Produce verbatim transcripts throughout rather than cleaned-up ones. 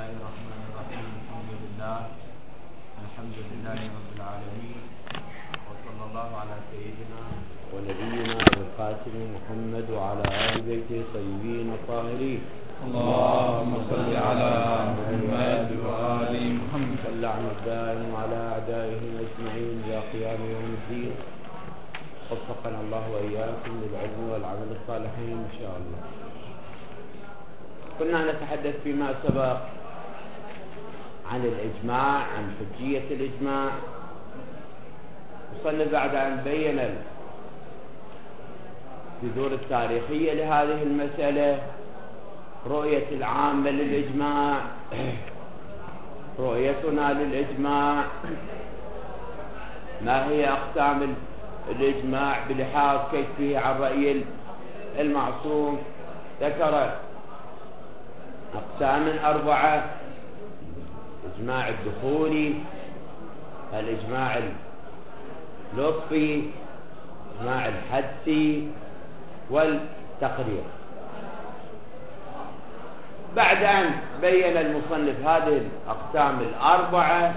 الله الرحمن الرحيم. الحمد لله الحمد لله رب العالمين، وصلى الله على سيدنا ونبينا القاسم محمد وعلى آل بيته الطيبين الطاهرين. اللهم صل على محمد وآل محمد. صل على الدائم وعلى أعدائهم أجمعين إلى قيام يوم الدين. وفقنا الله وإياكم للعلم والعمل الصالحين إن شاء الله. كنا نتحدث فيما سبق عن الإجماع، عن حجية الإجماع. وصلنا بعد أن بين الجذور التاريخية لهذه المسألة، رؤية العامة للإجماع، رؤيتنا للإجماع، ما هي أقسام الإجماع بلحاظ كشفه عن رأي المعصوم. ذكر أقسام أربعة: الإجماع الدخولي، الإجماع اللطفي، الإجماع الحدسي، والتقرير. بعد أن بين المصنف هذه الأقسام الأربعة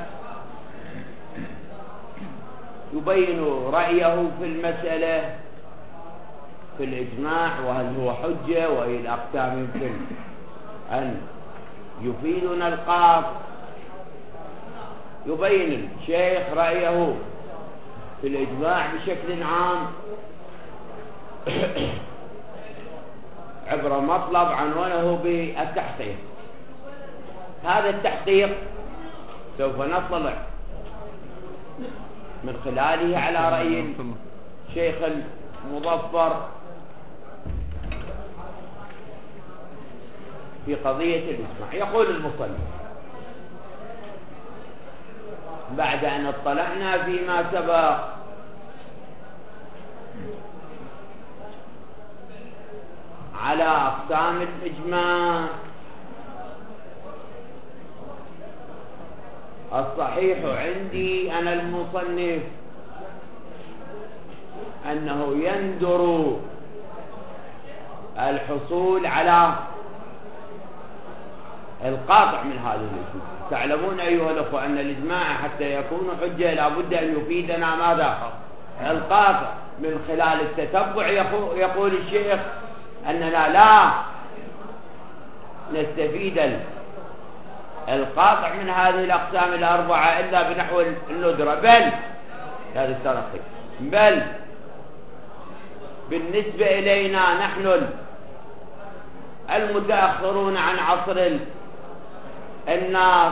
يبين رأيه في المسألة في الإجماع، وهل هو حجة، وأي الأقسام يمكن أن يفيدنا القاف. يبين الشيخ رأيه في الإجماع بشكل عام عبر مطلب عنوانه بالتحقيق. هذا التحقيق سوف نطلع من خلاله على رأي الشيخ المظفر في قضية الإجماع. يقول المصنف: بعد أن اطلعنا فيما سبق على أقسام الإجماع، الصحيح عندي أنا المصنف أنه يندر الحصول على القاطع من هذا الإجماع. تعلمون أيها الأخوة أن الإجماع حتى يكون حجة لابد أن يفيدنا ماذا؟ القاطع. من خلال التتبع يقول الشيخ أننا لا نستفيد القاطع من هذه الأقسام الأربعة إلا بنحو الندرة، بل هذا الترقي، بل بالنسبة إلينا نحن المتأخرون عن عصر الناس،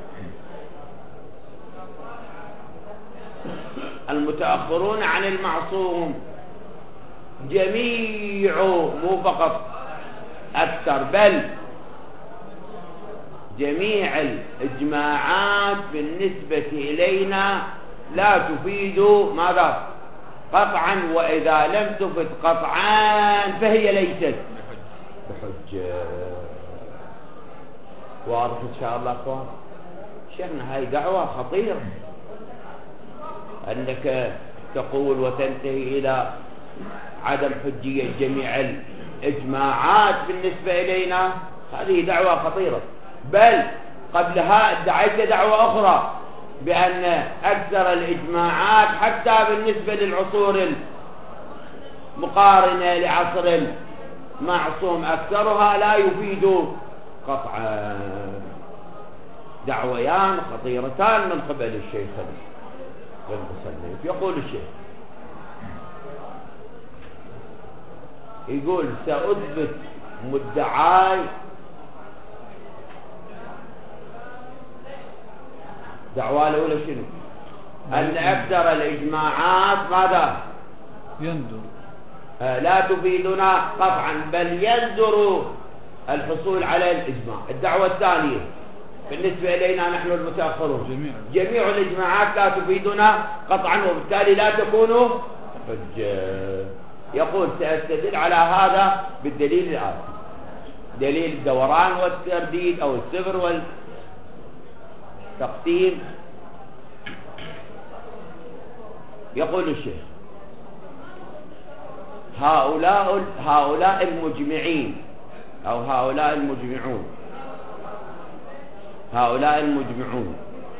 المتأخرون عن المعصوم، جميع مو فقط أكثر بل جميع الإجماعات بالنسبة إلينا لا تفيد ماذا؟ قطعا، وإذا لم تفد قطعا فهي ليست بحجة. واضح إن شاء الله أخوان؟ شيخنا هاي دعوة خطيرة، أنك تقول وتنتهي إلى عدم حجية جميع الإجماعات بالنسبة إلينا. هذه دعوة خطيرة. بل قبلها ادعيت دعوة أخرى بأن أكثر الإجماعات حتى بالنسبة للعصور المقارنة لعصر المعصوم أكثرها لا يفيد قطعا. دعويان خطيرتان من قبل الشيخ المصنف. يقول الشيخ، يقول: سأثبت مدعاي دعوة الأولى شنو؟ أن أكثر الإجماعات ماذا؟ يندر آه لا تفيدنا قطعا، بل يندر الحصول على الإجماع. الدعوة الثانية بالنسبة إلينا نحن المتأخرون، جميع, جميع الإجماعات لا تفيدنا قطعا، وبالتالي لا تكون حجة. يقول: سأستدل على هذا بالدليل الآتي: دليل الدوران والترديد أو السفر والتقسيم. يقول الشيخ: هؤلاء هؤلاء المجمعين أو هؤلاء المجمعون هؤلاء المجمعون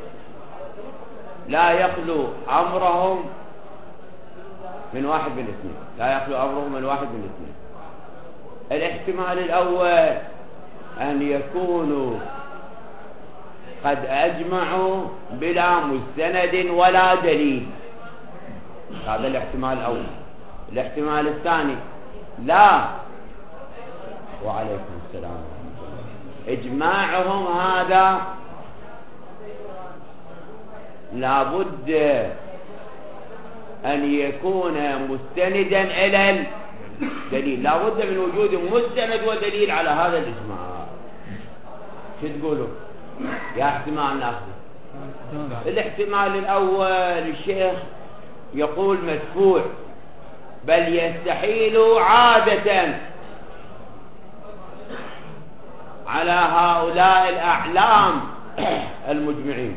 لا يخلو أمرهم من واحد من اثنين، لا يخلو أمرهم من واحد من اثنين. الاحتمال الأول أن يكونوا قد أجمعوا بلا مستند ولا دليل، هذا الاحتمال الأول. الاحتمال الثاني لا، وعليكم السلام، إجماعهم هذا لابد أن يكون مستندا إلى الدليل، لابد من وجود مستند ودليل على هذا الإجماع. شو تقولوا يا احتمال ناخذ؟ الاحتمال الأول الشيخ يقول مدفوع، بل يستحيل عادة على هؤلاء الأعلام المجمعين،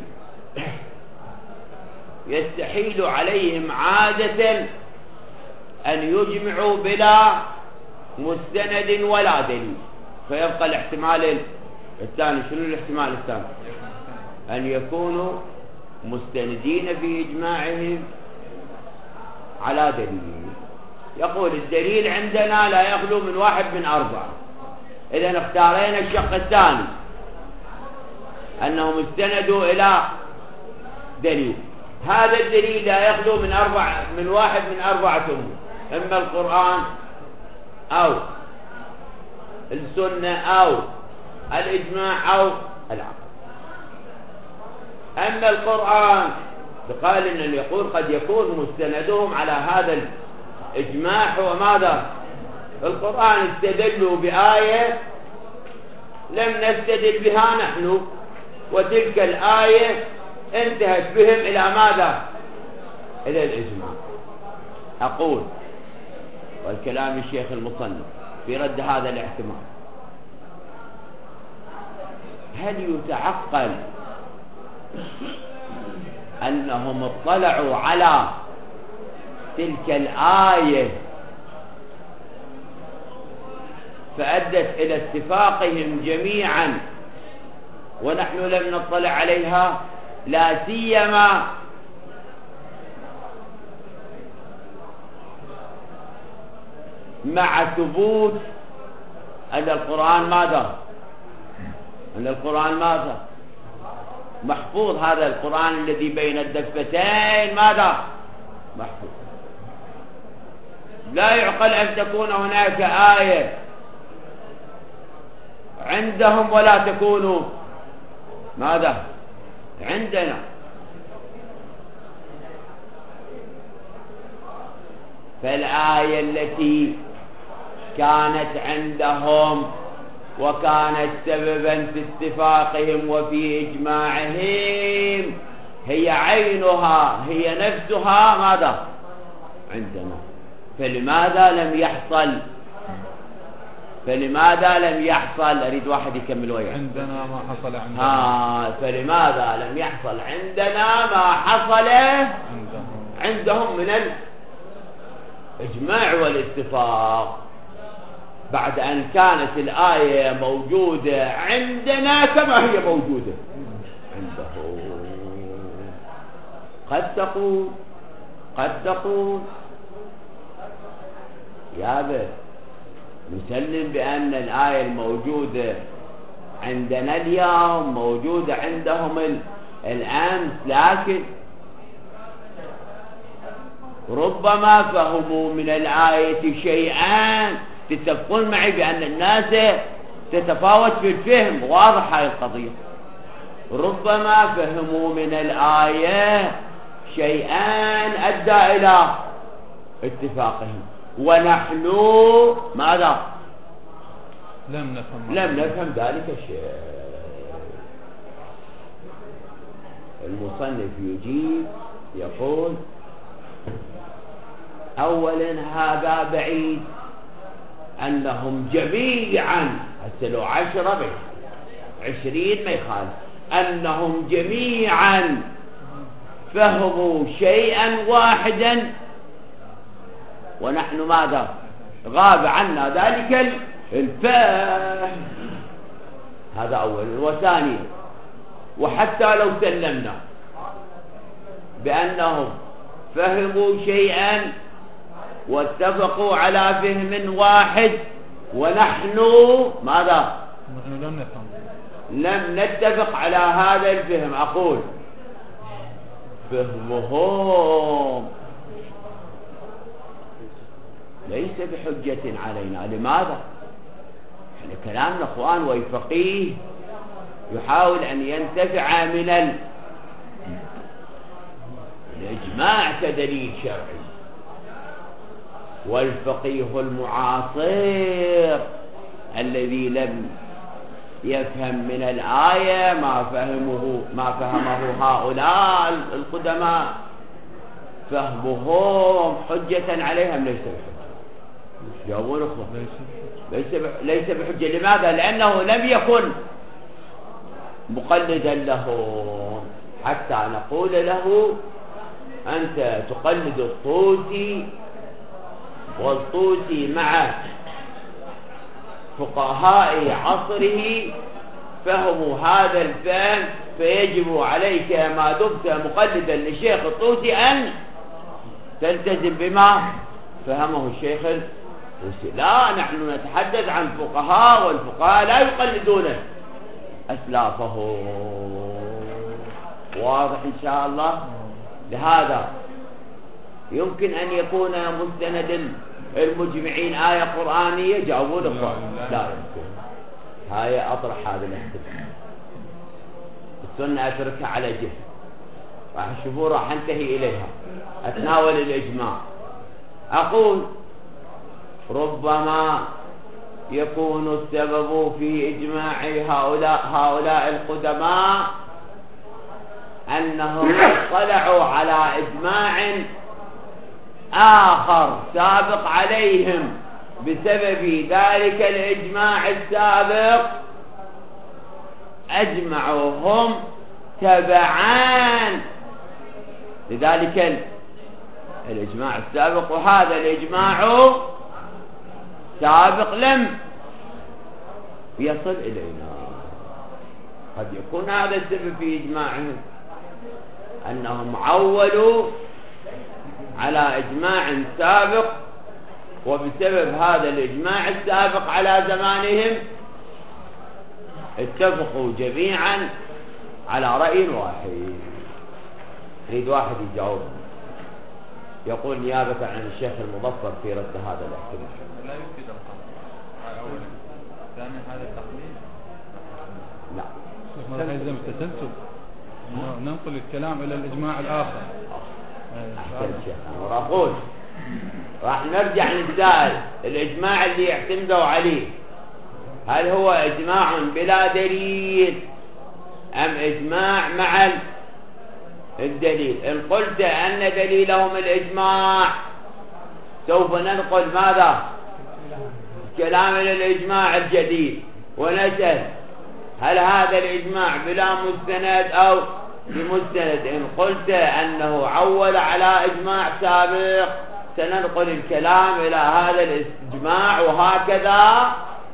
يستحيل عليهم عادة أن يجمعوا بلا مستند ولا دليل. فيبقى الاحتمال الثاني. شنو الاحتمال الثاني؟ أن يكونوا مستندين في إجماعهم على دليل. يقول الدليل عندنا لا يخلو من واحد من أربعة. إذا اختارينا الشق الثاني أنهم استندوا إلى دليل. هذا الدليل لا يخلو من أربع من واحد من أربعة أمور، إما القرآن أو السنة أو الإجماع أو العقل. أما القرآن بقال إن يقول قد يكون مستندهم على هذا الإجماع هو ماذا؟ القرآن استدلوا بآية لم نستدل بها نحن، وتلك الآية انتهت بهم إلى ماذا؟ إلى الإجماع. أقول والكلام الشيخ المصنف في رد هذا الاحتمال، هل يتعقل أنهم اطلعوا على تلك الآية فأدت إلى اتفاقهم جميعا ونحن لم نطلع عليها، لا سيما مع ثبوت أن القرآن ماذا؟ أن القرآن ماذا؟ محفوظ. هذا القرآن الذي بين الدفتين ماذا؟ محفوظ. لا يعقل أن تكون هناك آية عندهم ولا تكون ماذا؟ عندنا. فالآية التي كانت عندهم وكانت سببا في اتفاقهم وفي إجماعهم هي عينها هي نفسها ماذا؟ عندنا. فلماذا لم يحصل فلماذا لم يحصل أريد واحد يكمل وياه. عندنا ما حصل عندنا. ها فلماذا لم يحصل عندنا ما حصل عندهم, عندهم من الإجماع والاتفاق، بعد أن كانت الآية موجودة عندنا كما هي موجودة عندهم. قد تقول قد تقول يا بل نسلم بأن الآية الموجودة عندنا اليوم موجودة عندهم الأمس، لكن ربما فهموا من الآية شيئا. تتفقون معي بأن الناس تتفاوت في الفهم، واضح هاي القضية. ربما فهموا من الآية شيئا أدى إلى اتفاقهم، ونحن ماذا؟ لم نفهم لم نفهم ذلك الشيء. المصنف يجيب يقول أولا هذا بعيد أنهم جميعا، هسه لو عشرة بيخالف، عشرين ما يخالف، أنهم جميعا فهموا شيئا واحدا ونحن ماذا؟ غاب عنا ذلك الفهم. هذا أولا. وثانيا وحتى لو سلمنا بأنهم فهموا شيئا واتفقوا على فهم واحد ونحن ماذا؟ نحن لم نفهم، لم نتفق على هذا الفهم. أقول فهمهم ليس بحجة علينا. لماذا؟ احنا كلامنا اخوان والفقيه يحاول ان ينتفع من الاجماع كدليل شرعي، والفقيه المعاصر الذي لم يفهم من الآية ما فهمه ما فهمه هؤلاء القدماء فهمهم حجة عليهم ليس بحجة. جاوبون اخوان ليس ليس بحجة. لماذا؟ لأنه لم يكن مقلدا لهم حتى نقول له أنت تقلد الطوسي، والطوسي مع فقهاء عصره فهموا هذا الفهم، فيجب عليك ما دمت مقلدا للشيخ الطوسي أن تلتزم بما فهمه الشيخ الطوسي. لا، نحن نتحدث عن فقهاء، والفقهاء لا يقلدون أسلافهم. واضح إن شاء الله؟ لهذا يمكن أن يكون مستند المجمعين آية قرآنية. جاوبون اخوان لا يمكن. هاي أطرح هذا الاحتمال. السنة أتركها على جهة، راح تشوفوا راح انتهي إليها. أتناول الإجماع. أقول ربما يكون السبب في إجماع هؤلاء هؤلاء القدماء أنهم اطلعوا على إجماع آخر سابق عليهم، بسبب ذلك الإجماع السابق أجمعوا هم تبعان لذلك الإجماع السابق، وهذا الإجماع سابق لم يصل إلينا. قد يكون هذا السبب في إجماعهم أنهم عولوا على إجماع سابق، وبسبب هذا الإجماع السابق على زمانهم اتفقوا جميعا على رأي واحد. يريد واحد يجاوب، يقول نيابة عن الشيخ المظفر في رد هذا الاحتمال. لا يفيد القول أولا. ثانيا هذا التقليد لا ما يلزم التسلسل، ننقل الكلام إلى الإجماع الآخر. أحسن شيخ. أنا أقول راح نرجع نسأل الإجماع اللي يعتمدوا عليه هل هو إجماع بلا دليل أم إجماع مع الدليل؟ إن قلت أن دليلهم الإجماع سوف ننقل ماذا؟ كلام الإجماع الجديد، ونسأل هل هذا الإجماع بلا مستند أو بمستند؟ إن قلت أنه عول على إجماع سابق سننقل الكلام إلى هذا الإجماع، وهكذا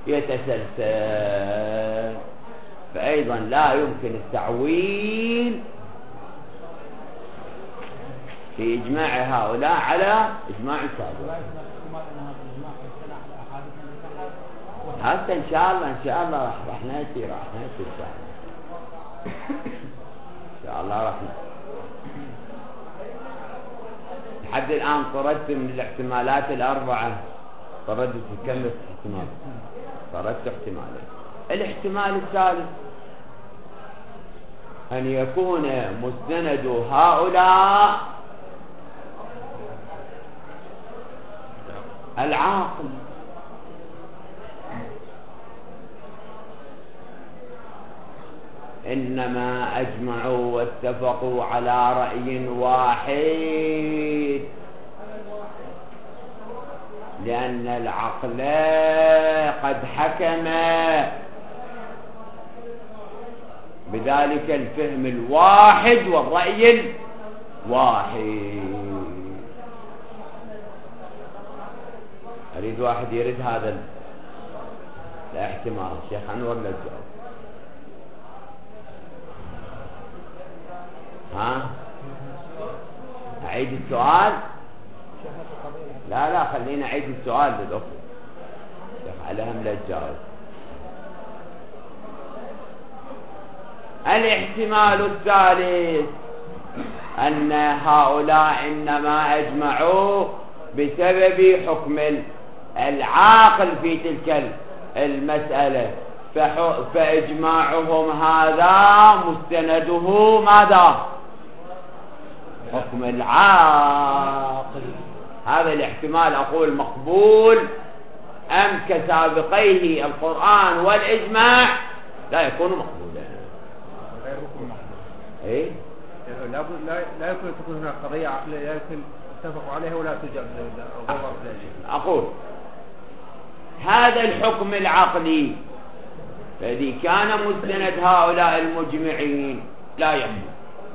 يتسلسل. فأيضا لا يمكن التعويل في إجماع هؤلاء على إجماع سابق. حتى إن شاء الله إن شاء الله راح راح نأتي راح نأتي إن شاء الله إن شاء الله راح نأتي. لحد الآن طردت من الاحتمالات الأربعة، طردت في كم احتمال؟ طردت احتمالين. الاحتمال الثالث أن يكون مستند هؤلاء العاقل، إنما أجمعوا واتفقوا على رأي واحد، لأن العقل قد حكم بذلك الفهم الواحد والرأي الواحد. أريد واحد يرد هذا الاحتمال. الشيخ أنور لا تجاوب. ها أعيد السؤال؟ لا لا خلينا أعيد السؤال للأخت شيخ عليهم لا تجاوب. الاحتمال الثالث أن هؤلاء إنما أجمعوا بسبب حكم العاقل في تلك المسألة، فإجماعهم هذا مستنده ماذا؟ حكم العاقل. هذا الاحتمال أقول مقبول أم كسابقيه القرآن والإجماع لا يكون مقبولا؟ غير مقبول. إيه؟ لا لا يمكن تكون هناك قضية عقلية لا يمكن اتفقوا عليها ولا توجد أقول هذا الحكم العقلي الذي كان مستند هؤلاء المجمعين لا يقبل،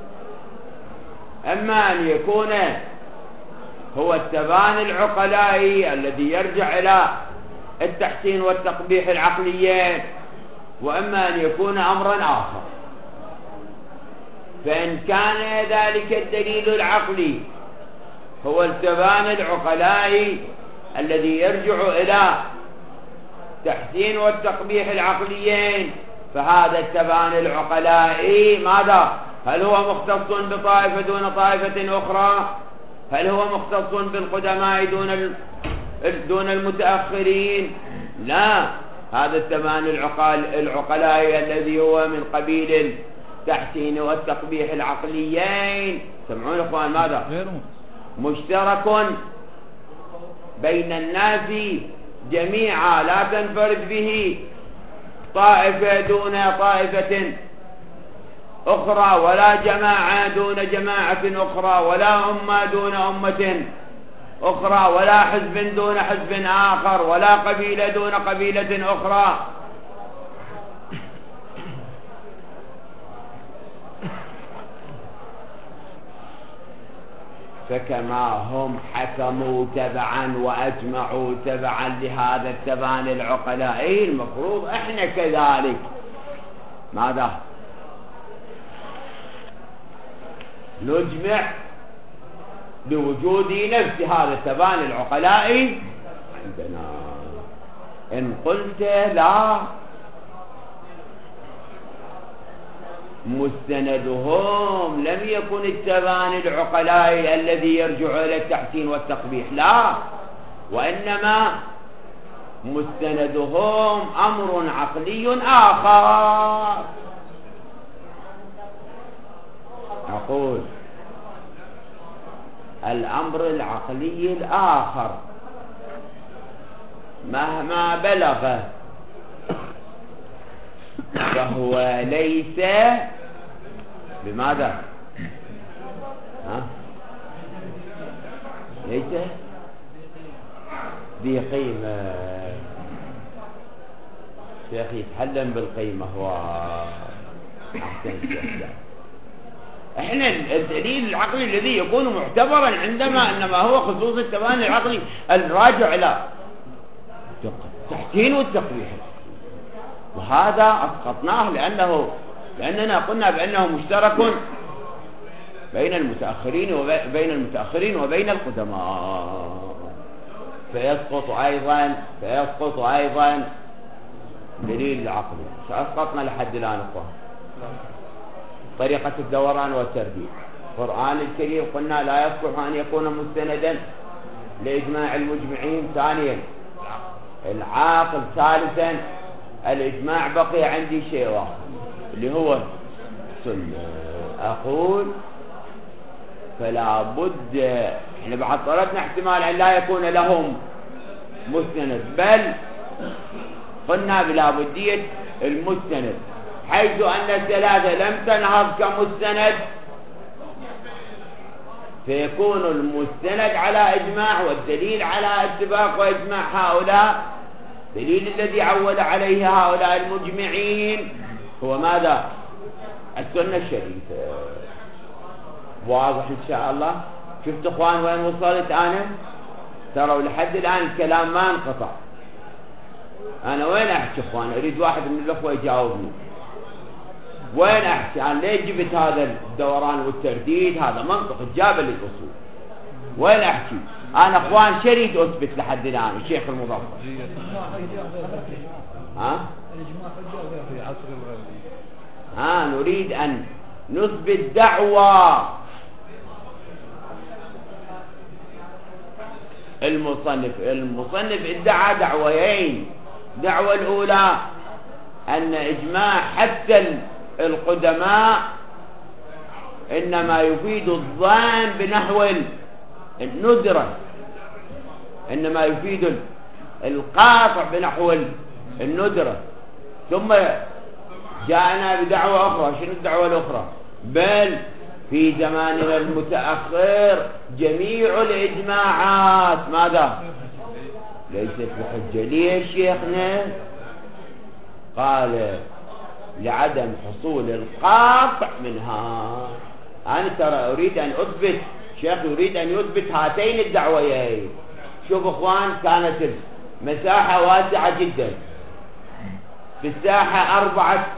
أما أن يكون هو التبان العقلائي الذي يرجع إلى التحسين والتقبيح العقليين، وأما أن يكون أمرا آخر. فإن كان ذلك الدليل العقلي هو التبان العقلائي الذي يرجع إلى التحسين والتقبيح العقليين، فهذا التبان العقلائي ماذا؟ هل هو مختص بطائفة دون طائفة أخرى؟ هل هو مختص بالقدماء دون دون المتأخرين؟ لا، هذا التبان العقلائي الذي هو من قبيل التحسين والتقبيح العقليين، سمعون اخوان ماذا؟ مشترك بين الناس جميعا، لا تنفرد به طائفة دون طائفة أخرى، ولا جماعة دون جماعة أخرى، ولا أمة دون أمة أخرى، ولا حزب دون حزب آخر، ولا قبيلة دون قبيلة أخرى. فكما هم حكموا تبعا وأجمعوا تبعا لهذا التبان العقلائي، المفروض احنا كذلك ماذا؟ نجمع بوجود نفس هذا التبان العقلائي عندنا. إن قلت لا، مستندهم لم يكن التبان العقلائي الذي يرجع إلى التحسين والتقبيح، لا، وإنما مستندهم أمر عقلي آخر. أقول الأمر العقلي الآخر مهما بلغ فهو ليس بماذا؟ ها؟ ليس بقيمة. شيخ يتحلم بالقيمة هو أحسن شيء. احنا الدليل العقلي الذي يكون معتبرا عندما انما هو خصوص التبان العقلي الراجع الى التحسين والتقبيح، وهذا اسقطناه لانه لاننا قلنا بانه مشترك بين المتاخرين وبين المتاخرين وبين القدماء، فيسقط ايضا فيسقط ايضا دليل العقلي. ساسقطنا لحد الان اخوان طريقة الدوران والتربيع. القرآن الكريم قلنا لا يصلح أن يكون مستندا لإجماع المجمعين. ثانيا العاقل. ثالثا الإجماع. بقي عندي شيء واحد اللي هو سنة. أقول فلا بد، احنا بعد طردنا احتمال أن لا يكون لهم مستند، بل قلنا بلا بدية المستند، حيث أن الثلاثة لم تنهض كمستند، فيكون المستند على إجماع والدليل على اتفاق وإجماع هؤلاء، الدليل الذي عول عليه هؤلاء المجمعين هو ماذا؟ السنة الشريفة. واضح إن شاء الله؟ شفت إخوان وين وصلت أنا؟ تروا لحد الآن الكلام ما انقطع. أنا وين أحكي إخوان؟ أريد واحد من الأخوة يجاوبني. وين أحكي أنا ليه جبت هذا الدوران والترديد؟ هذا منطق جاب للأصول. وين أحكي أنا أخوان شريد أثبت لحد الآن الشيخ المظفر. ها؟ في عصر الغربي. ها نريد أن نثبت دعوة المصنف. المصنف ادعى دعوتين. الدعوة الأولى أن إجماع حتى القدماء إنما يفيد الظن بنحو الندرة، إنما يفيد القاطع بنحو الندرة. ثم جاءنا بدعوة أخرى. شنو الدعوة الأخرى؟ بل في زماننا المتأخر جميع الإجماعات ماذا؟ ليست بحجة. ليش شيخنا؟ قال لعدم حصول القاطع منها. أنا ترى أريد أن أثبت، شيخ يريد أن يثبت هاتين الدعويين. شوف أخوان، كانت مساحة واسعة جدا، في الساحة أربعة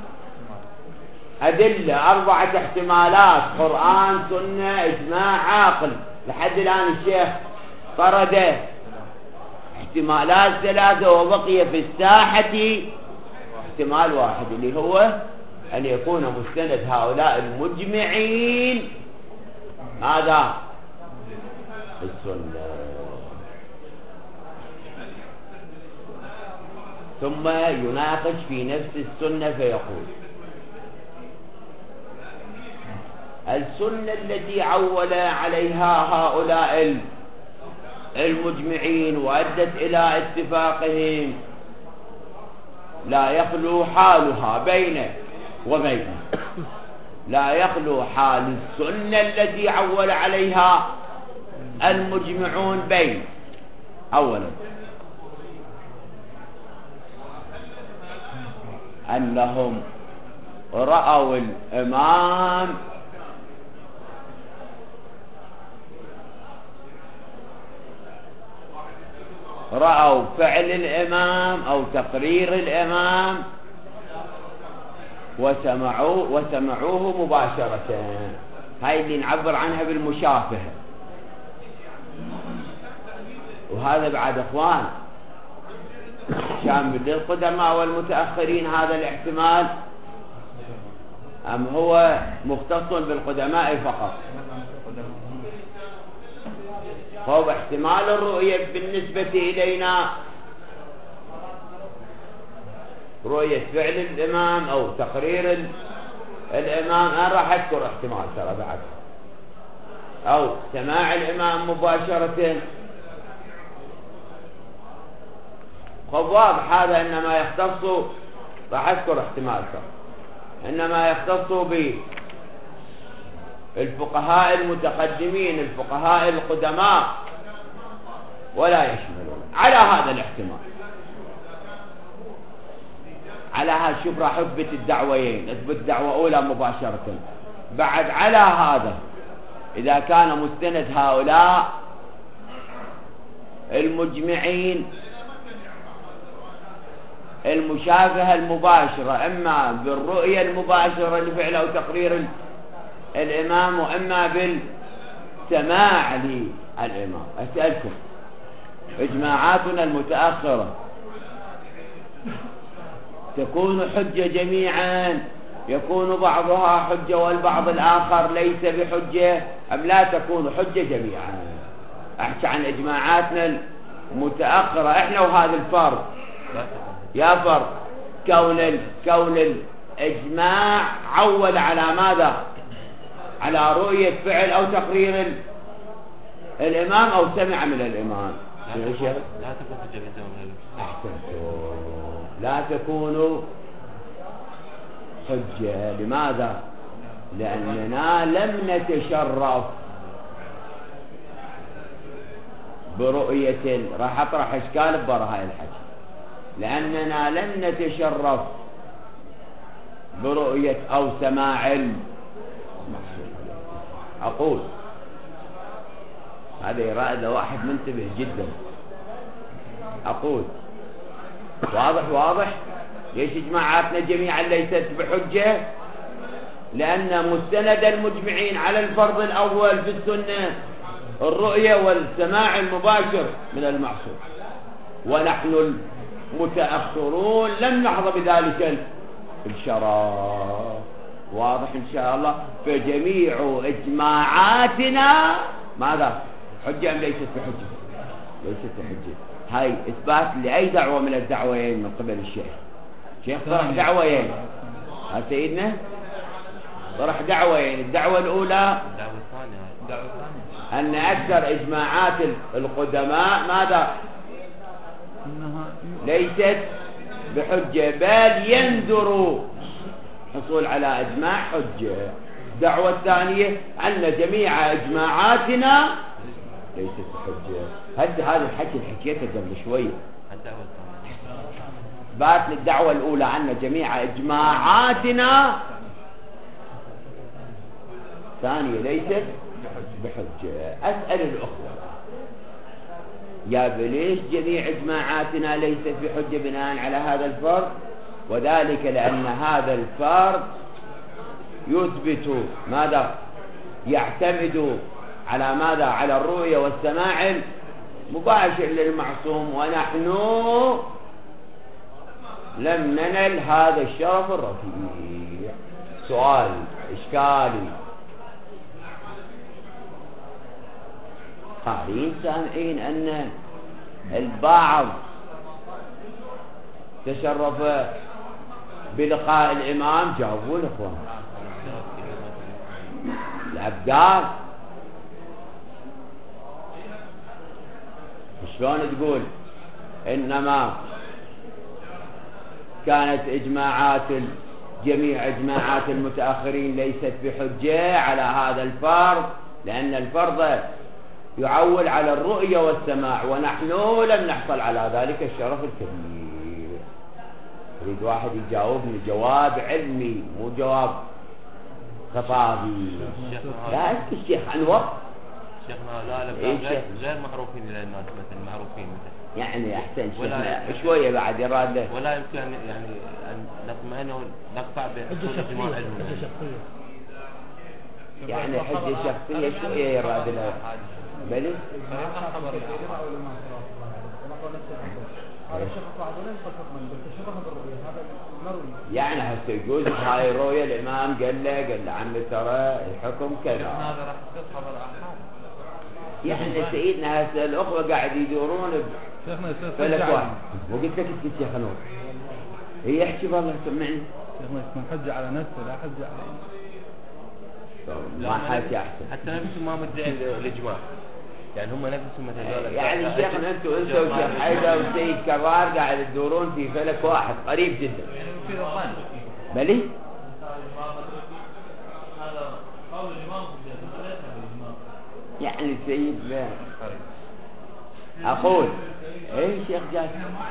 أدلة، أربعة احتمالات، قرآن سنة إجماع عاقل. لحد الآن الشيخ طرد احتمالات ثلاثة وبقي في الساحة احتمال واحد، اللي هو أن يكون مستند هؤلاء المجمعين ماذا؟ السنة. ثم يناقش في نفس السنة فيقول: السنة التي عول عليها هؤلاء المجمعين وأدت إلى اتفاقهم لا يخلو حالها بين وبين لا يخلو حال السنة التي عول عليها المجمعون بين: أولا أنهم رأوا الإمام رأوا فعل الإمام أو تقرير الإمام وسمعوه وسمعوه مباشرة. هاي اللي نعبر عنها بالمشافهة. وهذا بعد أخوان شامل للقدماء والمتأخرين هذا الاحتمال، أم هو مختص بالقدماء فقط؟ هو احتمال الرؤية بالنسبة إلينا رؤية فعل الإمام أو تقرير الإمام. أنا راح أذكر احتمال ترى بعد، أو سماع الإمام مباشرة. خب واضح هذا إنما يختص، راح أذكر احتمال ترى، إنما يختص بالفقهاء المتقدمين، الفقهاء القدماء، ولا يشملون على هذا الاحتمال. على هذا شوف راح اثبت الدعويين، اثبت دعوة أولى مباشرة. بعد على هذا إذا كان مستند هؤلاء المجمعين المشافهة المباشرة، إما بالرؤية المباشرة لفعل أو تقرير الإمام، وإما بالسماع للإمام. أسألكم، إجماعاتنا المتأخرة تكون حجة جميعا، يكون بعضها حجة والبعض الآخر ليس بحجة، أم لا تكون حجة جميعا؟ أحكي عن إجماعاتنا المتأخرة إحنا وهذا الفرق. يا فرق كون كون الإجماع عول على ماذا؟ على رؤية فعل أو تقرير الإمام أو سمع من الإمام. لا تكون حجة بالزمن. أحسنتم، لا تكون حجة. لماذا؟ لأننا لم نتشرف برؤية، راح أطرح إشكال برا هاي الحكي، لأننا لم نتشرف برؤية أو سماع المحصول. أقول هذه رائدة واحد منتبه جدا. أقول واضح واضح ليش إجماعاتنا جميعا ليست بحجة؟ لأن مستند المجمعين على الفرض الأول في السنة الرؤية والسماع المباشر من المعصوم، ونحن المتأخرون لم نحظى بذلك الشرف. واضح إن شاء الله؟ فجميع إجماعاتنا ماذا؟ حجة أم ليست بحجة؟ ليست بحجة. هاي إثبات لأي دعوة من الدعوين من قبل الشيخ. الشيخ طرح دعوين، ها سيدنا طرح دعوين. الدعوة الأولى أن أكثر إجماعات القدماء ماذا؟ ليست بحجة، بل يندر حصول على إجماع حجة. الدعوة الثانية أن جميع إجماعاتنا ليست بحجة. هل هذا الحكي حكيته قبل شوية؟ بات للدعوة الأولى أن جميع إجماعاتنا ثانية ليست بحجة. أسأل الأخوة يا بليش جميع إجماعاتنا ليست بحجة بناء على هذا الفرض؟ وذلك لأن هذا الفرض يثبت ماذا؟ يعتمد على ماذا؟ على الرؤية والسماع المباشر للمعصوم، ونحن لم ننل هذا الشرف الرفيع. سؤال إشكالي، قارين سامعين أن البعض تشرف بلقاء الإمام؟ جاوبوا الأخوان. الأبدال شلون تقول إنما كانت إجماعات جميع إجماعات المتأخرين ليست بحجة على هذا الفرض، لأن الفرض يعول على الرؤية والسماع، ونحن لم نحصل على ذلك الشرف الكبير. يريد واحد يجاوبني جواب علمي، مو جواب خطابي. لا اسك الشيخ أنور. شيخنا لا لا غير, غير معروفين للناس، مثل معروفين مثل يعني أحسن شيخنا شوية بعد إرادة، ولا يمكن يعني أن نطمئن ونقطع بحصول اجماع علمي. يعني حجة شخصية شوية إرادة لا بلي يعني هسه يجوز هاي رؤية الإمام قال له قال له عمي ترى الحكم كذا. يعني سيدنا هسه الأخوة قاعد يدورون فلك واحد، وقلت لك اسكت يا خنور، هي يحكي بالله سمعني. شيخنا يكون حجة على نفسه لا حجة عليه. ما حاجة أحسن. حتى نفسهم ما مدعي الإجماع، يعني هم نفسهم مثلا يعني شيخنا انتم انتم وشيخ حيدر وسيد كرار قاعد تدورون في فلك واحد قريب جدا. بلي يعني سيد لا اقول ايه شيخ جاسم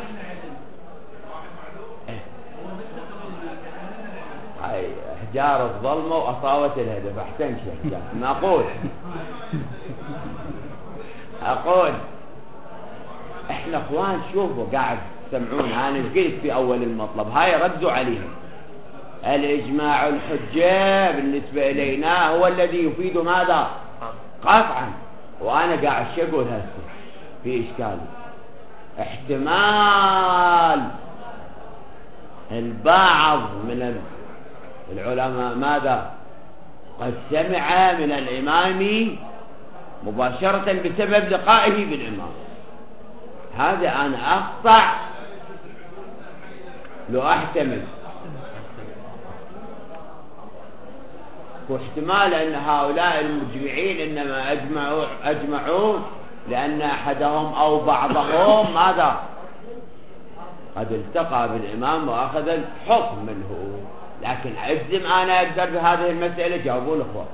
هاي احجار الظلمه واصابه الهدف. احسن شيخ جاسم. اقول اقول احنا اخوان شوفوا قاعد تسمعون، انا قلت في اول المطلب هاي ردوا عليهم. الاجماع الحجة بالنسبة الينا هو الذي يفيد ماذا؟ قطعا. وانا قاعد شو اقول هسه في اشكال احتمال البعض من العلماء ماذا؟ قد سمع من الامام مباشرة بسبب لقائه بالإمام. هذا أنا أقطع لو أحتمل، واحتمال أن هؤلاء المجمعين إنما أجمعوا أجمعوا لأن أحدهم أو بعضهم ماذا؟ قد التقى بالإمام وأخذ الحكم منه. لكن أجزم أنا أقدر بهذه المسألة؟ جاوبوا الأخوة.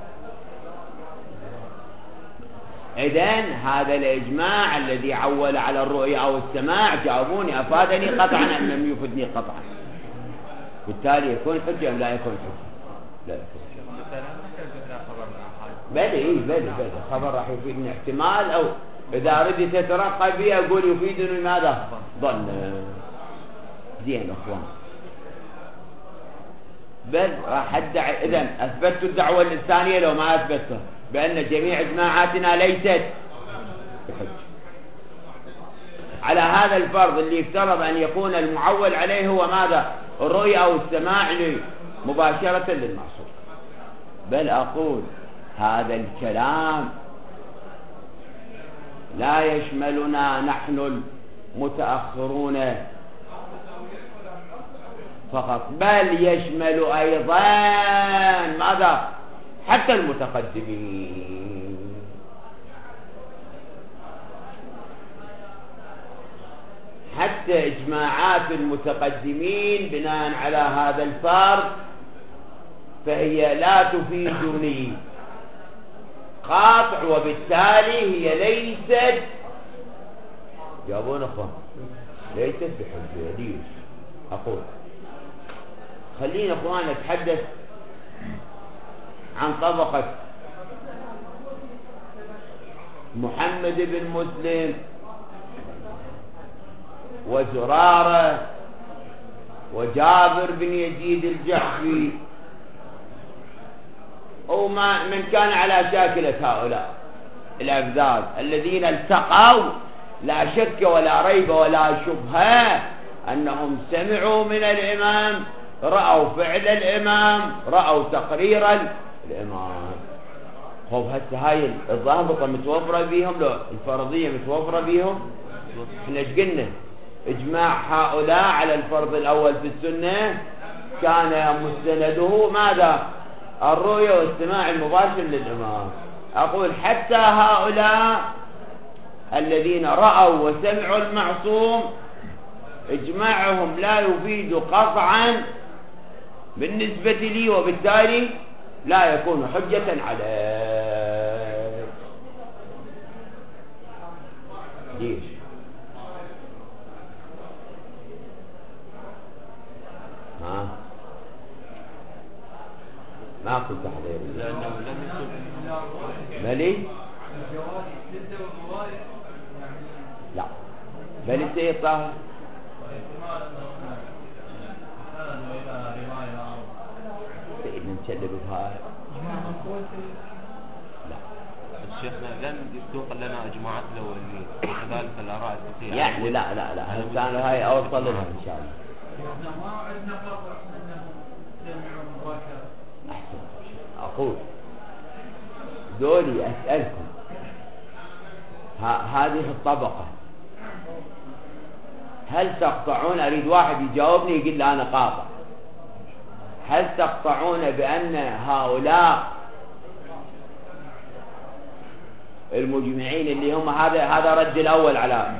إذن هذا الإجماع الذي عول على الرؤية أو السماع جاوبوني أفادني قطعا أم لم يفدني قطعا؟ بالتالي يكون حجة أم لا يكون حجة؟ لا يكون حجة. بلي بلي بلي خبر راح يفيدني احتمال، أو إذا ردت تترقى بي أقول يفيدني ماذا؟ ظن. زين أخوان بل راح ادعي اذا اثبتت الدعوه الثانيه لو ما اثبتها بان جميع اجماعاتنا ليست بحجه. على هذا الفرض اللي يفترض ان يكون المعول عليه هو ماذا؟ الرؤيه او السماع مباشره للمعصوم. بل اقول هذا الكلام لا يشملنا نحن المتأخرون فقط، بل يشمل أيضا ماذا؟ حتى المتقدمين. حتى إجماعات المتقدمين بناء على هذا الفرض فهي لا تفيدني قاطع، وبالتالي هي ليست، جابون اخوان، ليست بحجة. ليش؟ اقول خلينا اخوان نتحدث عن طبقة محمد بن مسلم وزرارة وجابر بن يزيد الجحفي أو ما من كان على شاكلة هؤلاء الأفذاذ الذين التقوا لا شك ولا ريب ولا شبهة أنهم سمعوا من الإمام، رأوا فعل الإمام، رأوا تقرير الإمام. خب هسه هاي الضابطة متوفرة بيهم، لو الفرضية متوفرة بيهم. احنا ايش قلنا؟ اجماع هؤلاء على الفرض الأول في السنة كان مستنده ماذا؟ الرؤية والاستماع المباشر للإمام. أقول حتى هؤلاء الذين رأوا وسمعوا المعصوم إجماعهم لا يفيد قطعا بالنسبة لي، وبالتالي لا يكون حجة عليه. ليش؟ ها؟ ما كنت تحضير لأنه لم يكن مالي؟ لا بل السيد طاهر سيدنا نشلب بهاي. لا الشيخنا لم يسوق لنا اجماعات الاولين وكذلك الاراء الفقهيه يعني لا لا لا كان هاي اوصل لها ان شاء الله. احسن. اقول دولي اسالكم هذه الطبقه هل تقطعون؟ اريد واحد يجاوبني يقول لي انا قاطع. هل تقطعون بان هؤلاء المجمعين اللي هم هذا هذا رد الاول على،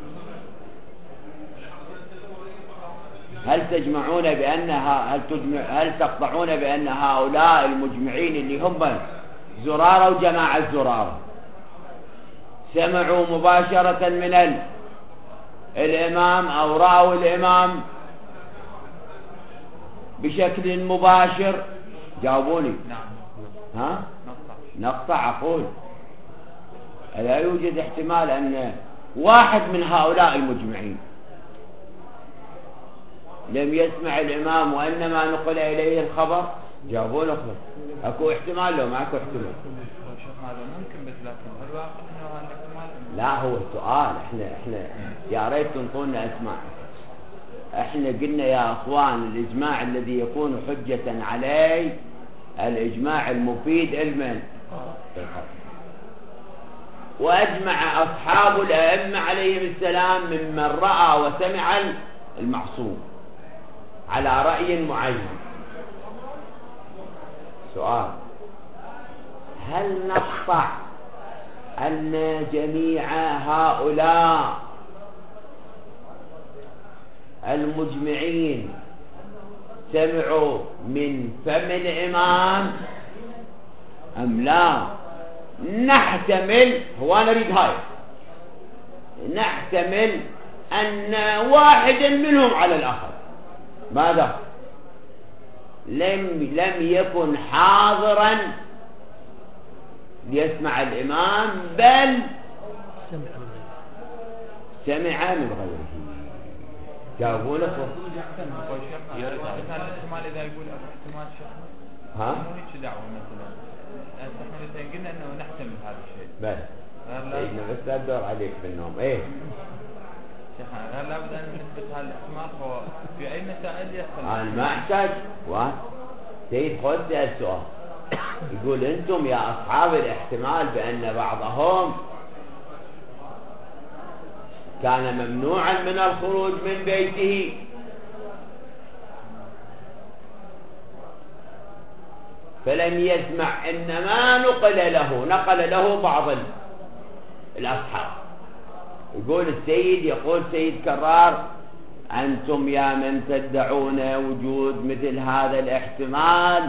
هل تجمعون بانها هل تجمع هل تقطعون بان هؤلاء المجمعين اللي هم زرارة وجماعة زرارة سمعوا مباشرة من ال الإمام أو رأوا الإمام بشكل مباشر؟ جاوبوني. نعم. ها؟ نقطع. أقول لا يوجد احتمال أن واحد من هؤلاء المجمعين لم يسمع الإمام وإنما نقل إليه الخبر؟ جاوبون أخوة. أكو احتمال لو ماكو احتمال؟ ممكن بس لكن الواقع انه عندك احتمال. لا هو سؤال. احنا احنا يا ريت تنطونا اسماء. احنا قلنا يا اخوان الاجماع الذي يكون حجة عليه الاجماع المفيد علما، واجمع اصحاب الائمة عليهم السلام ممن رأى وسمع المعصوم على رأي معين. سؤال: هل نقطع أن جميع هؤلاء المجمعين سمعوا من فم الإمام أم لا؟ نحتمل، هو أنا أريد هاي، نحتمل أن واحدا منهم على الآخر ماذا؟ لم لم يكن حاضرا ليسمع الإمام، بل سمع من غيره. جاوبونك يرد عليه. مثلا الاحتمال اذا يقول احتمال شخص ها؟ مو هيك دعوه مثلا احنا مثلا قلنا انه نحتمل هذا الشيء. بس سيدنا بس لا تدور عليك في النوم. ايه شيخنا غير لابد ان نثبت هذا الاحتمال هو في اي مسائل يدخل. انا ما احتاج واحد سيد خذ سأل سؤال يقول انتم يا اصحاب الاحتمال بان بعضهم كان ممنوعا من الخروج من بيته فلم يسمع انما نقل له نقل له بعض الاصحاب. يقول السيد يقول سيد كرار أنتم يا من تدعون وجود مثل هذا الاحتمال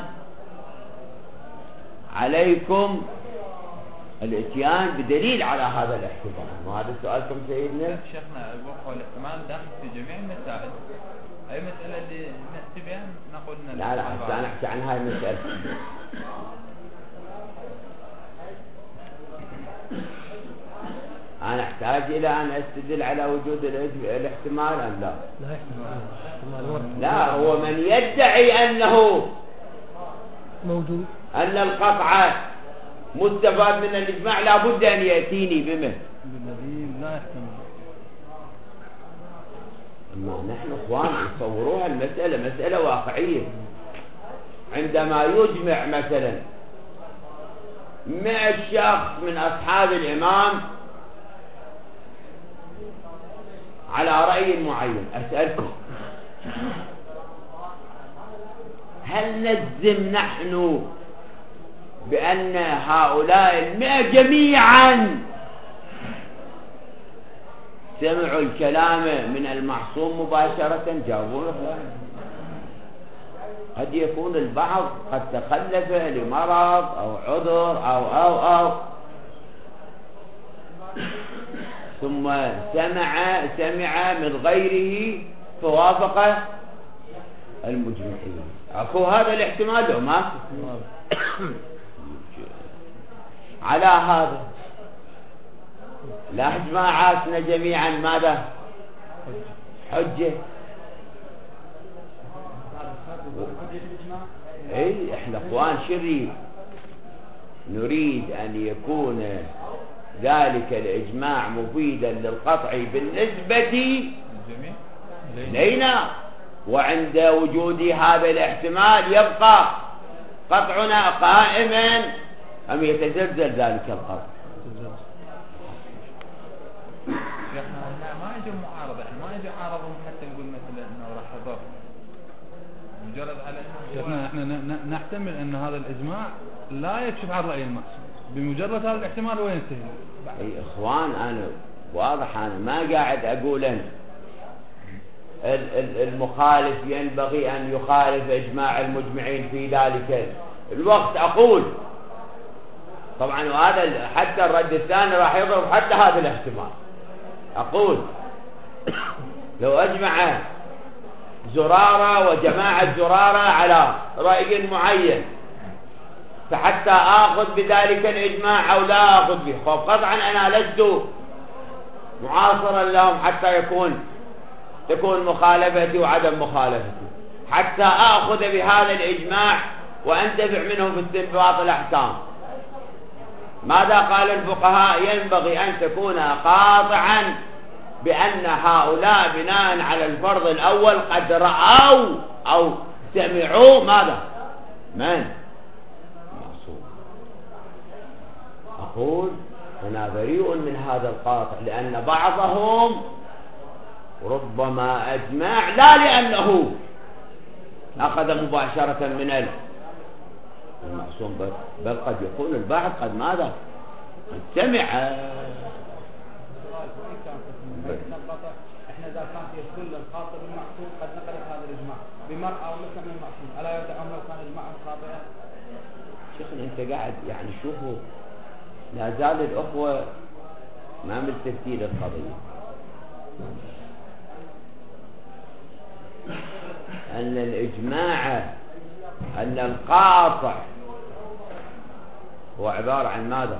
عليكم الاتيان بدليل على هذا الاحتمال. وهذا سؤالكم سيدنا. شيخنا الوقوع الاحتمال داخل في جميع المسائل. أي مسألة اللي نحكي بها نقول إن لا لا حتى أنا أحكي عن هاي المسألة. أنا أحتاج إلى أن أستدل على وجود الاحتمال أم لا؟ لا هو من يدعي أنه موجود أن القطع مستفاد من الإجماع لا بد أن يأتيني بمه بالذي لا يحتمل. أما نحن إخوان يصوروها المسألة مسألة واقعية. عندما يجمع مثلا مئة شخص من أصحاب الإمام على رأي معين أسألكم هل نجزم نحن بأن هؤلاء المئة جميعا سمعوا الكلام من المعصوم مباشرة؟ جاوبوا. قد يكون البعض قد تخلف لمرض أو عذر أو أو أو ثم سمع سمع من غيره فوافق المجمعين. أكو هذا الاحتمال أو ما؟ على هذا لا اجماعاتنا جميعا ماذا؟ حجة. اي احنا اخوان شريف نريد ان يكون ذلك الاجماع مفيدا للقطع بالنسبة لنا، وعند وجود هذا الاحتمال يبقى قطعنا قائما ام يتزلزل ذلك القطع. ما يجي معارضة، ما يجي عارضهم حتى نقول مثلا انه راح يضر مجرد على احنا احنا نحتمل ان هذا الاجماع لا يكشف عن راي المعصوم، بمجرد هذا الاحتمال هو ينتهي. اي اخوان انا واضح انا ما قاعد اقول ان المخالف ينبغي ان يخالف اجماع المجمعين في ذلك الوقت. اقول طبعا وهذا حتى الرد الثاني راح يضرب حتى هذا الاحتمال. اقول لو اجمع زرارة وجماعة زرارة على رأي معين فحتى آخذ بذلك الإجماع أو لا آخذ به، فقطعا أنا لست معاصرا لهم حتى يكون تكون مخالفتي وعدم مخالفتي، حتى آخذ بهذا الإجماع وأنتفع منه في استنباط الأحكام. ماذا قال الفقهاء؟ ينبغي أن تكون قاطعا بأن هؤلاء بناء على الفرض الأول قد رأوا أو سمعوا ماذا؟ من؟ معصوم. أقول أنا بريء من هذا القاطع لأن بعضهم ربما أجمع لا لأنه أخذ مباشرة من المعصوم، بل قد يكون البعض قد ماذا؟ قد سمع. احنا اذا كان يدل الخاطب المعصوم قد نقلت هذا الاجماع بمرأة او مثل من المعصوم الا يدعون لو كان اجماعا خاطئا؟ شيخنا انت قاعد يعني شوفوا لا زال الاخوة ما من تفسير القضية ان الاجماع ان القاطع هو عبارة عن ماذا؟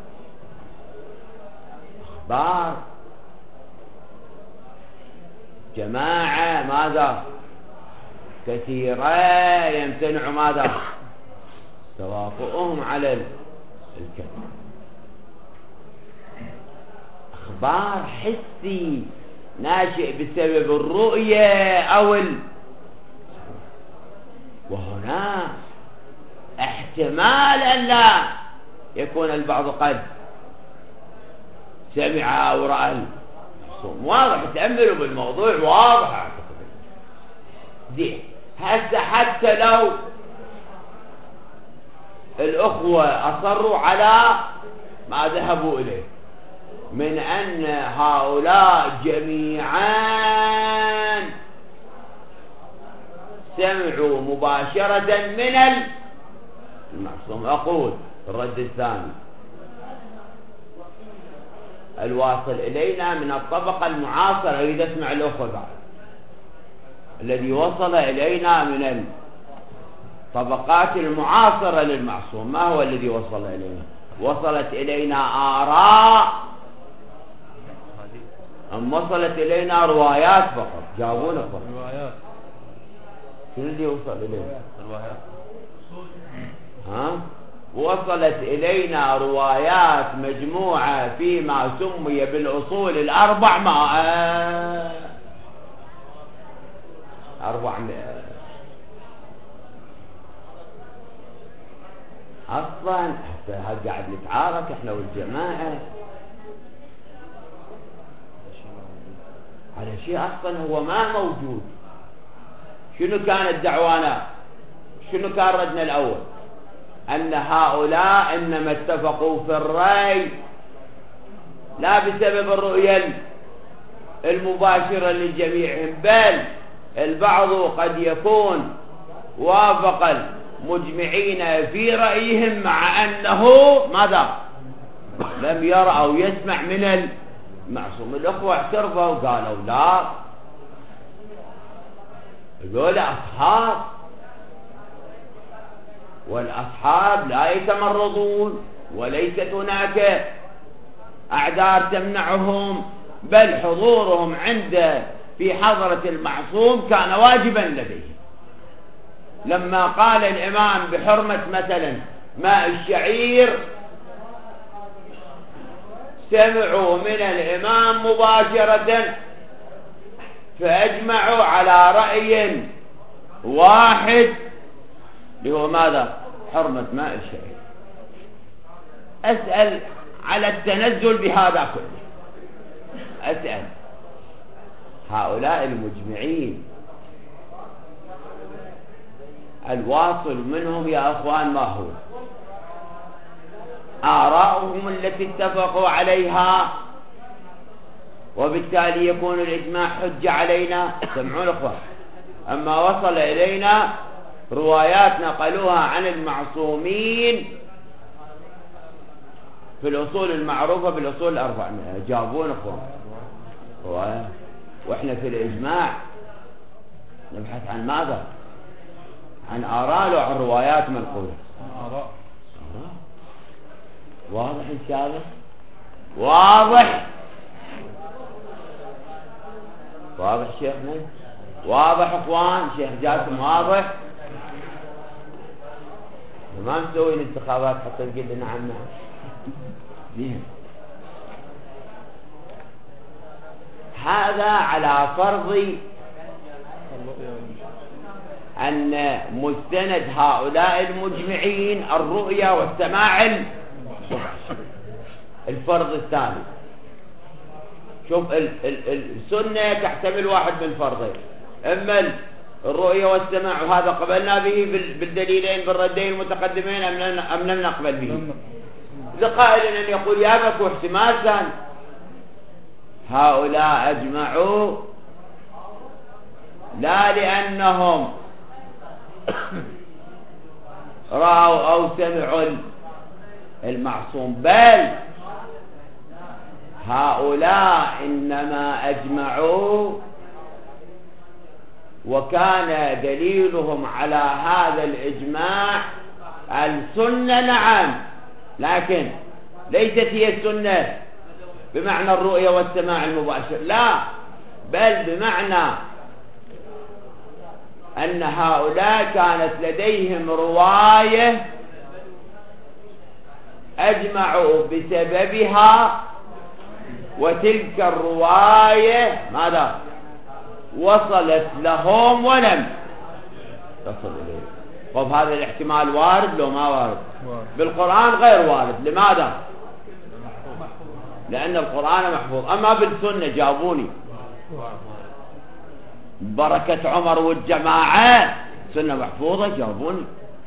اخبار جماعة ماذا كثيرة يمتنع ماذا توافقهم على الكذب. اخبار حسي ناشئ بسبب الرؤية او ال... وهنا احتمال ان لا يكون البعض قد سمع او رأى المعصوم. واضح، تأملوا بالموضوع واضح اعتقد دي. هسه حتى لو الأخوة أصروا على ما ذهبوا إليه من أن هؤلاء جميعا سمعوا مباشرة من المعصوم، أقول الرد الثاني الواصل إلينا من الطبقة المعاصرة، أريد أسمع الأخوة بعد، الذي وصل إلينا من الطبقات المعاصرة للمعصوم، ما هو الذي وصل إلينا؟ وصلت إلينا آراء أم وصلت إلينا روايات فقط؟ جاوبونا فقط. روايات. شنو اللي وصل إلينا؟ روايات. ها؟ وصلت إلينا روايات مجموعة فيما سمي بالأصول الأربع مائة أربعمائة. أصلا حتى هل قاعد نتعارك احنا والجماعة على شيء أصلا هو ما موجود. شنو كانت دعوانا؟ شنو كان ردنا الأول؟ أن هؤلاء إنما اتفقوا في الرأي لا بسبب الرؤية المباشرة لجميعهم، بل البعض قد يكون وافق المجمعين في رأيهم مع أنه ماذا؟ لم يرى أو يسمع من المعصوم. الأخوة اعترفوا وقالوا لا، هذول أصحاب، والأصحاب لا يتمرضون، وليست هناك أعذار تمنعهم، بل حضورهم عند في حضرة المعصوم كان واجبا لديه. لما قال الإمام بحرمة مثلا ماء الشعير سمعوا من الإمام مباشرة فأجمعوا على رأي واحد اللي هو ماذا؟ حرمة ماء الشعير. أسأل على التنزل بهذا كله، أسأل هؤلاء المجمعين الواصل منهم يا أخوان ما هو؟ آراؤهم التي اتفقوا عليها، وبالتالي يكون الإجماع حجة علينا. سمعون أخوان، أما وصل إلينا روايات نقلوها عن المعصومين في الأصول المعروفة بالأصول الأربعمائة. جابون أخوان، وإحنا في الإجماع نبحث عن ماذا؟ عن آراء وعن روايات منقولة. آراء. واضح إن شاء الله؟ واضح واضح شيخنا؟ واضح أخوان؟ شيخ جاسم واضح؟ ما مسوي الانتخابات حتى نقول لنا عنها. هذا على فرض أن مستند هؤلاء المجمعين الرؤيا والسماع. الفرض الثاني، شوف ال ال السنة تحتمل واحد من فرضين، إما الرؤيا والسماع، وهذا قبلنا به بالدليلين بالردين المتقدمين أم لم نقبل به؟ لقائل أن يقول يا بكو احتمال ثاني. هؤلاء أجمعوا لا لأنهم رأوا أو سمعوا المعصوم، بل هؤلاء إنما أجمعوا وكان دليلهم على هذا الإجماع السنة. نعم، لكن ليست هي السنة بمعنى الرؤية والسماع المباشر، لا، بل بمعنى أن هؤلاء كانت لديهم رواية أجمعوا بسببها، وتلك الرواية ماذا وصلت لهم ولم تصل إليه. طب هذا الاحتمال وارد لو ما وارد؟ بالقرآن غير وارد. لماذا؟ لأن القرآن محفوظ. أما بالسنة جابوني بركة عمر والجماعة سنة محفوظة جابوني.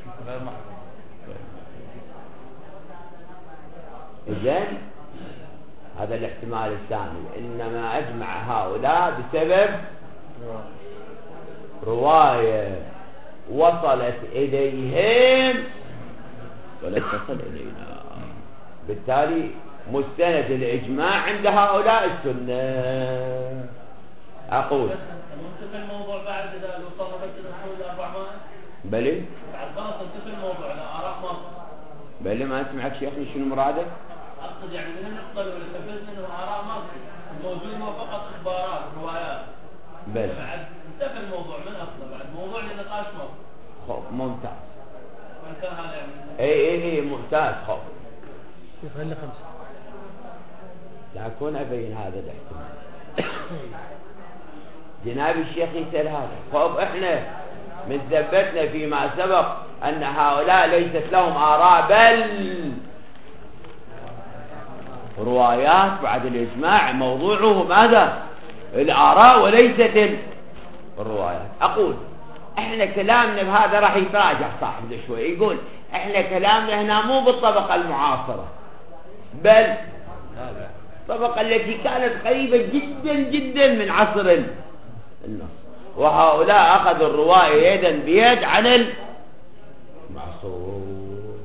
إذن هذا الاحتمال الثاني، إنما أجمع هؤلاء بسبب رواية وصلت إليهم ولم تصل إلينا، بالتالي مستند الإجماع عند هؤلاء السنة. أقول منتفى الموضوع بعد إذا لو صار مسجد الحمد أربعمائة بلي بعد خلاص انتفى الموضوع لا آراء مصر بلي ما أسمعك شيخني شنو مرادك؟ أقصد يعني من النقطة الأولى ثبت إنه آراء مصر الموجود هو فقط إخبارات روايات. بلي بعد انتفى الموضوع من أصله بعد موضوع لنقاش مصر. خب ممتاز. وانتهى هذا يعني. إيه إيه إيه ممتاز. خب يفعلنا خمسة. لا أكون أبين هذا الاحتمال. جناب الشيخ يسأل هذا. خب إحنا من ثبتنا فيما سبق أن هؤلاء ليست لهم آراء بل روايات بعد الإجماع، موضوعه ماذا؟ الآراء وليست الروايات. أقول إحنا كلامنا بهذا راح يتراجع صاحبنا شوي، يقول إحنا كلامنا هنا مو بالطبقة المعاصرة بل الطبقة التي كانت قريبة جدا جدا من عصر النص، وهؤلاء أخذوا الرواية يدا بيد عن المعصوم.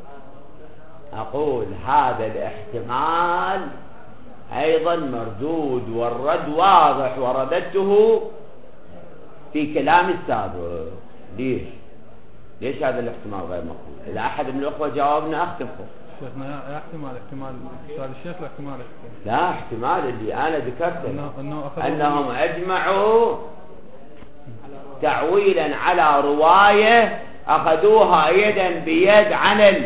أقول هذا الاحتمال أيضا مردود، والرد واضح ورددته في كلام السابق. ليش؟ ليش هذا الاحتمال غير مقبول؟ إذا أحد من الأخوة جاوبنا أختم خب. شيخنا احتمال احتمال سؤال الشيخ الاحتمال لا احتمال اللي أنا ذكرته إنه إنه أنهم أجمعوا تعويلا على رواية أخذوها يدا بيد عن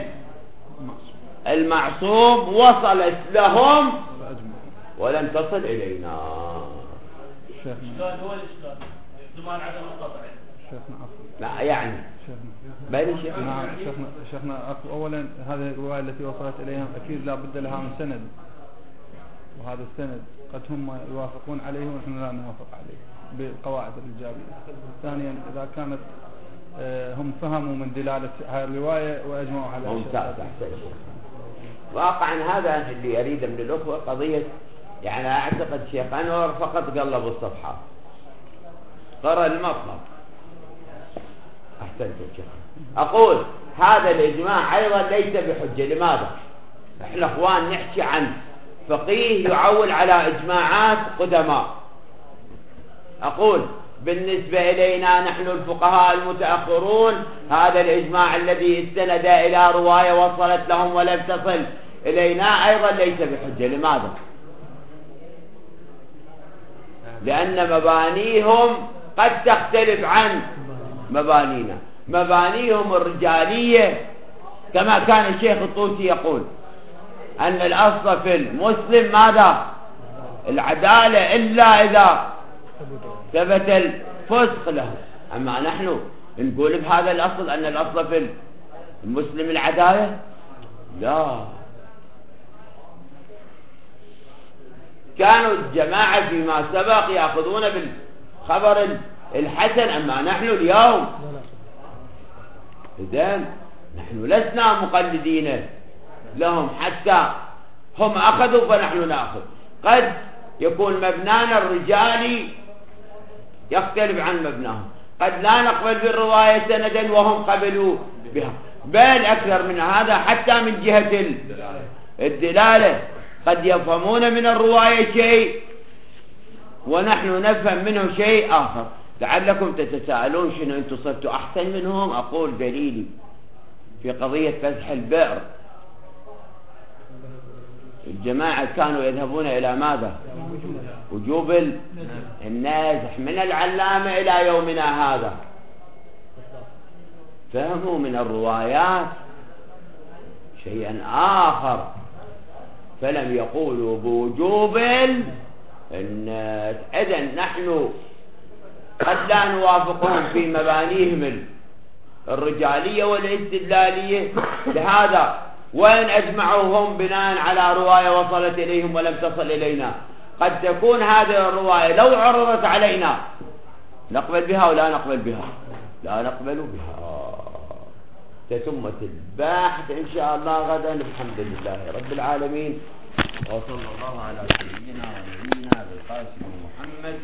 المعصوم وصلت لهم ولم تصل إلينا. الإشكال هو الإشكال ضمان عدم القطع. شيخنا عفوا. لا يعني بني شيخنا. نعم شيخنا شيخنا أولا هذه الرواية التي وصلت إليهم أكيد لا بد لها من سند، وهذا السند قد هم يوافقون عليه ونحن لا نوافق عليه بالقواعد الإيجابية. ثانيا إذا كانت هم فهموا من دلالة هذه الرواية وأجمعوا على ممتاز. أحسن. واقعا هذا اللي أريد من الأخوة قضية، يعني أعتقد شيخ أنور فقط قلب الصفحة قرأ المطلب. أحسنت يا شيخ. أقول هذا الإجماع أيضا ليس بحجة. لماذا؟ إحنا أخوان نحكي عن فقيه يعول على إجماعات قدماء. أقول بالنسبة إلينا نحن الفقهاء المتأخرون هذا الإجماع الذي استند إلى رواية وصلت لهم ولم تصل إلينا أيضا ليس بحجة. لماذا؟ لأن مبانيهم قد تختلف عن مبانينا. مبانيهم الرجالية كما كان الشيخ الطوسي يقول أن الأصل في المسلم ماذا؟ العدالة إلا إذا ثبت الفسق له. أما نحن نقول بهذا الأصل أن الأصل في المسلم العدالة؟ لا. كانوا الجماعة فيما سبق يأخذون بالخبر الحسن، أما نحن اليوم إذن نحن لسنا مقلدين لهم حتى هم أخذوا فنحن نأخذ. قد يكون مبنانا الرجالي يختلف عن مبناهم، قد لا نقبل بالرواية سندا وهم قبلوا بها، بل أكثر من هذا حتى من جهة الدلالة قد يفهمون من الرواية شيء ونحن نفهم منه شيء آخر. لعلكم تتساءلون شنو أنتم صرتوا أحسن منهم. أقول دليلي في قضية فتح البئر الجماعة كانوا يذهبون إلى ماذا؟ وجوب النازح من العلامة إلى يومنا هذا. فهموا من الروايات شيئا آخر، فلم يقولوا بوجوب النازح. إذن نحن قد لا نوافقهم في مبانيهم الرجالية والاستدلالية، لهذا وين أجمعوا هم بناء على رواية وصلت إليهم ولم تصل إلينا. قد تكون هذه الرواية لو عرضت علينا نقبل بها ولا نقبل بها، لا نقبل بها. تتمة الباحث إن شاء الله غدا الحمد لله رب العالمين، وصلى الله على سيدنا ونبينا بالقاسم محمد.